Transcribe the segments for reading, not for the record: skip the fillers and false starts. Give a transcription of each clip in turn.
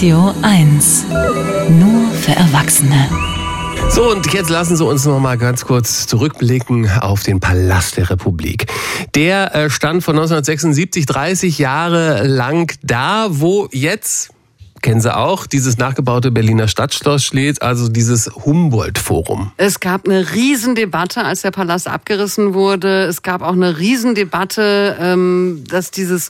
Radio 1. Nur für Erwachsene. So, und jetzt lassen Sie uns noch mal ganz kurz zurückblicken auf den Palast der Republik. Der stand von 1976 30 Jahre lang da, wo jetzt, kennen Sie auch, dieses nachgebaute Berliner Stadtschloss steht, also dieses Humboldt-Forum. Es gab eine Riesendebatte, als der Palast abgerissen wurde. Es gab auch eine Riesendebatte, dass dieses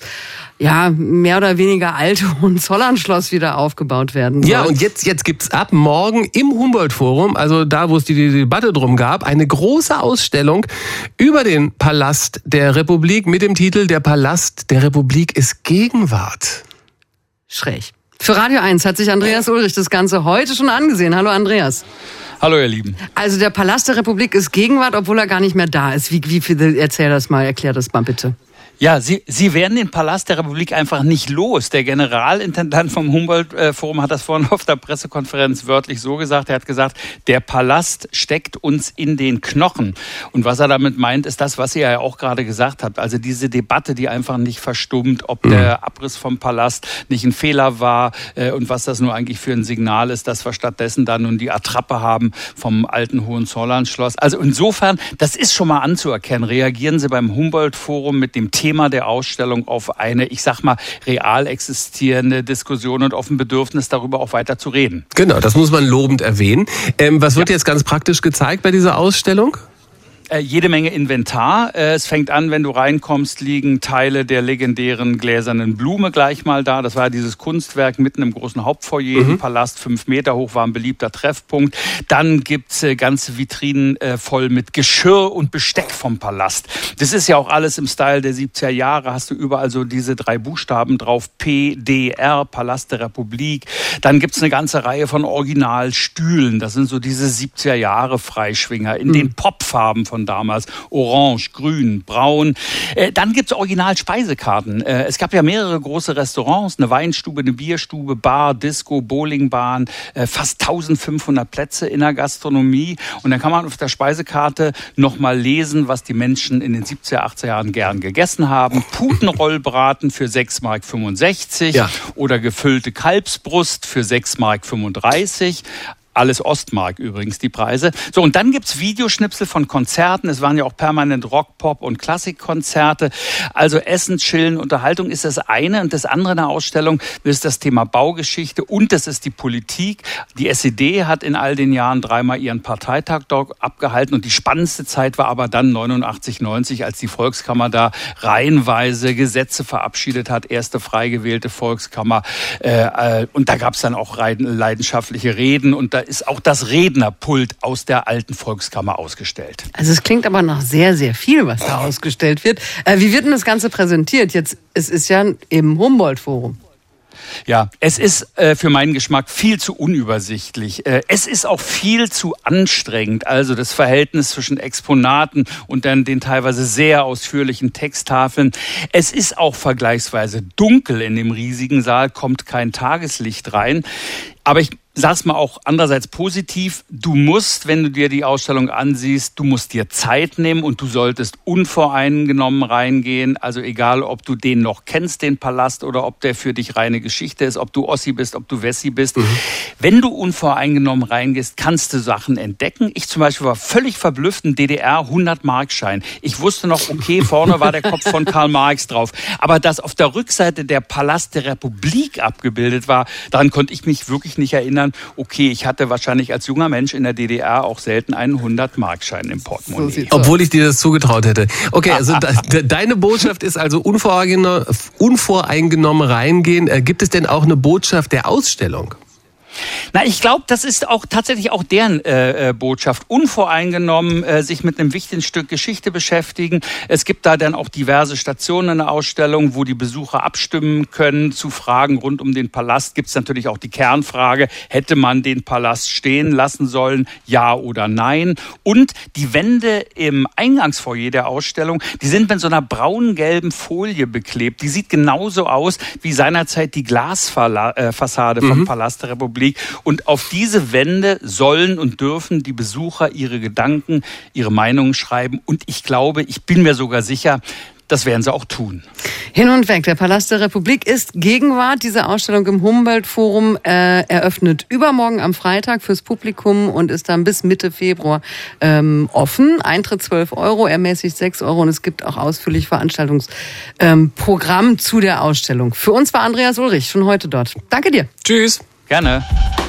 mehr oder weniger alte Hohenzollern-Schloss wieder aufgebaut werden soll. Ja, und jetzt gibt's ab morgen im Humboldt-Forum, also da, wo es die Debatte drum gab, eine große Ausstellung über den Palast der Republik mit dem Titel "Der Palast der Republik ist Gegenwart". Schräg. Für Radio 1 hat sich Andreas Ulrich das Ganze heute schon angesehen. Hallo Andreas. Hallo ihr Lieben. Also der Palast der Republik ist Gegenwart, obwohl er gar nicht mehr da ist. Wie viel? Erklär das mal bitte. Ja, Sie werden den Palast der Republik einfach nicht los. Der Generalintendant vom Humboldt-Forum hat das vorhin auf der Pressekonferenz wörtlich so gesagt. Er hat gesagt, der Palast steckt uns in den Knochen. Und was er damit meint, ist das, was ihr ja auch gerade gesagt habt. Also diese Debatte, die einfach nicht verstummt, ob der Abriss vom Palast nicht ein Fehler war und was das nur eigentlich für ein Signal ist, dass wir stattdessen dann nun die Attrappe haben vom alten Hohenzollern-Schloss. Also insofern, das ist schon mal anzuerkennen. Reagieren Sie beim Humboldt-Forum mit dem Thema der Ausstellung auf eine, ich sag mal, real existierende Diskussion und auf ein Bedürfnis, darüber auch weiter zu reden. Genau, das muss man lobend erwähnen. Was wird jetzt ganz praktisch gezeigt bei dieser Ausstellung? Jede Menge Inventar. Es fängt an, wenn du reinkommst, liegen Teile der legendären gläsernen Blume gleich mal da. Das war dieses Kunstwerk mitten im großen Hauptfoyer im Palast, 5 Meter hoch, war ein beliebter Treffpunkt. Dann gibt's ganze Vitrinen voll mit Geschirr und Besteck vom Palast. Das ist ja auch alles im Style der 70er Jahre. Hast du überall so diese 3 Buchstaben drauf. PDR, Palast der Republik. Dann gibt's eine ganze Reihe von Originalstühlen. Das sind so diese 70er Jahre Freischwinger in den Popfarben von damals, orange, grün, braun. Dann gibt's Original-Speisekarten. Es gab ja mehrere große Restaurants, eine Weinstube, eine Bierstube, Bar, Disco, Bowlingbahn, fast 1500 Plätze in der Gastronomie. Und dann kann man auf der Speisekarte nochmal lesen, was die Menschen in den 70er, 80er Jahren gern gegessen haben. Putenrollbraten für 6,65 Mark oder gefüllte Kalbsbrust für 6,35 Mark. Alles Ostmark übrigens, die Preise. So, und dann gibt's Videoschnipsel von Konzerten. Es waren ja auch permanent Rock, Pop und Klassikkonzerte. Also Essen, Chillen, Unterhaltung ist das eine. Und das andere in der Ausstellung ist das Thema Baugeschichte und das ist die Politik. Die SED hat in all den Jahren 3-mal ihren Parteitag dort abgehalten. Und die spannendste Zeit war aber dann 89, 90, als die Volkskammer da reihenweise Gesetze verabschiedet hat. Erste frei gewählte Volkskammer. Und da gab's dann auch leidenschaftliche Reden. Und da ist auch das Rednerpult aus der alten Volkskammer ausgestellt. Also es klingt aber nach sehr, sehr viel, was da ausgestellt wird. Wie wird denn das Ganze präsentiert? Jetzt, es ist ja im Humboldt-Forum. Ja, es ist für meinen Geschmack viel zu unübersichtlich. Es ist auch viel zu anstrengend. Also das Verhältnis zwischen Exponaten und dann den teilweise sehr ausführlichen Texttafeln. Es ist auch vergleichsweise dunkel in dem riesigen Saal, kommt kein Tageslicht rein. Aber ich sag's mal auch andererseits positiv, du musst, wenn du dir die Ausstellung ansiehst, du musst dir Zeit nehmen und du solltest unvoreingenommen reingehen. Also egal, ob du den noch kennst, den Palast, oder ob der für dich reine Geschichte ist, ob du Ossi bist, ob du Wessi bist. Wenn du unvoreingenommen reingehst, kannst du Sachen entdecken. Ich zum Beispiel war völlig verblüfft, ein DDR-100-Mark-Schein. Ich wusste noch, okay, vorne war der Kopf von Karl Marx drauf. Aber dass auf der Rückseite der Palast der Republik abgebildet war, daran konnte ich mich wirklich nicht erinnern. Okay, ich hatte wahrscheinlich als junger Mensch in der DDR auch selten einen 100-Mark-Schein im Portemonnaie. Obwohl ich dir das zugetraut hätte. Okay, also deine Botschaft ist also unvoreingenommen reingehen. Gibt es denn auch eine Botschaft der Ausstellung? Na, ich glaube, das ist auch tatsächlich auch deren Botschaft. Unvoreingenommen sich mit einem wichtigen Stück Geschichte beschäftigen. Es gibt da dann auch diverse Stationen in der Ausstellung, wo die Besucher abstimmen können zu Fragen rund um den Palast. Gibt es natürlich auch die Kernfrage, hätte man den Palast stehen lassen sollen, ja oder nein? Und die Wände im Eingangsfoyer der Ausstellung, die sind mit so einer braun-gelben Folie beklebt. Die sieht genauso aus wie seinerzeit die Glasfassade vom Palast der Republik. Und auf diese Wände sollen und dürfen die Besucher ihre Gedanken, ihre Meinungen schreiben. Und ich glaube, ich bin mir sogar sicher, das werden sie auch tun. Hin und weg. Der Palast der Republik ist Gegenwart. Diese Ausstellung im Humboldt-Forum eröffnet übermorgen am Freitag fürs Publikum und ist dann bis Mitte Februar offen. Eintritt 12 €, ermäßigt 6 € und es gibt auch ausführlich Veranstaltungsprogramm zu der Ausstellung. Für uns war Andreas Ulrich schon heute dort. Danke dir. Tschüss. Gerne.